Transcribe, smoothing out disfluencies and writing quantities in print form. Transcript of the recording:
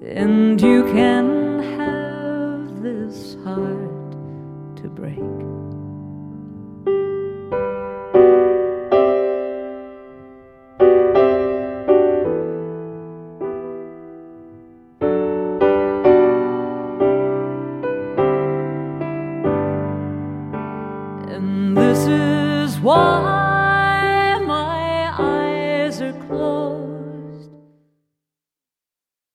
and you can have this heart to break. And this is why